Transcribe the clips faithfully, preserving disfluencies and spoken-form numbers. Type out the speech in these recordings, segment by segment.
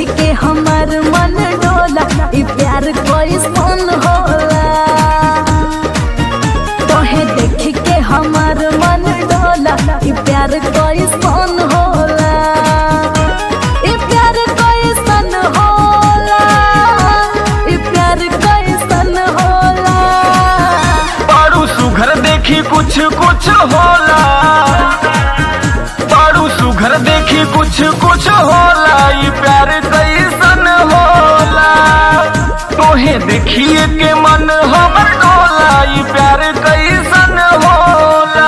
के हमार मन डोला, ई प्यार कैसन होला। तोहे देख के हमार मन डोला, ई प्यार कैसन होला। ई प्यार कैसन होला, ई प्यार कैसन होला। बारू सुघर देखी कुछ कुछ होला, बारू सुघर देखी कुछ कुछ होला। ई प्यार कैसन होला, तोहे देखिए के मन हमर डोला। ई प्यार कैसन होला।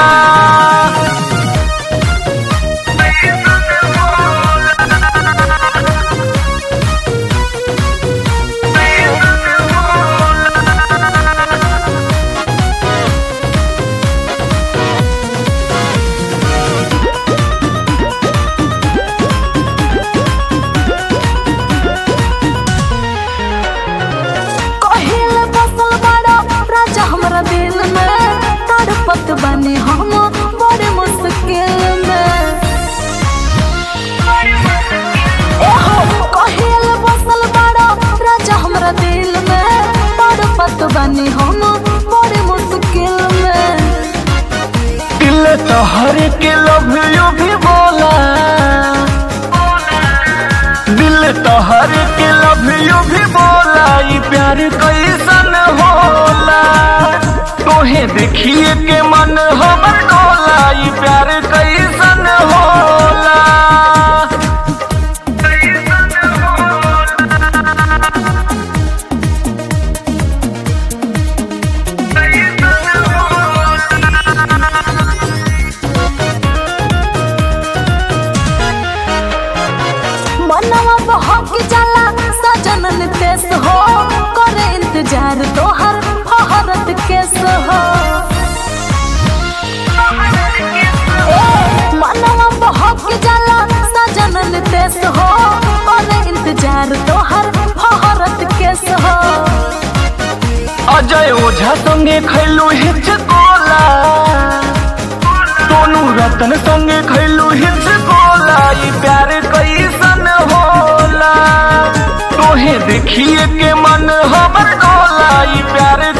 दिल में तड़पत बने हम बड़े मुश्किल में। एहो कहिल बसल बड़ा राजा हमरा दिल में, तड़पत बने हम बड़े मुश्किल में। दिल तोहर के लव यू भी बोला, दिल तोहर के लव यू भी बोला। ई प्यार कैसन होला, तोहे देखिए के मन हमर डोला। ई प्यार कैसन होला। मनवा बहक जाला सजन तेस हो, करे इंतजार तोहर हरत केस हो। मनवा बहक जाला सजन तेस हो, करे इंतजार तोहर हरत केस हो। अजय ओझा संगे खैलू हिचकोला, दोनों रतन संगे खैलू हिचकोला। ई प्यार कैसन होला, तोहे देखिए के मन हमर डोला। ई प्यार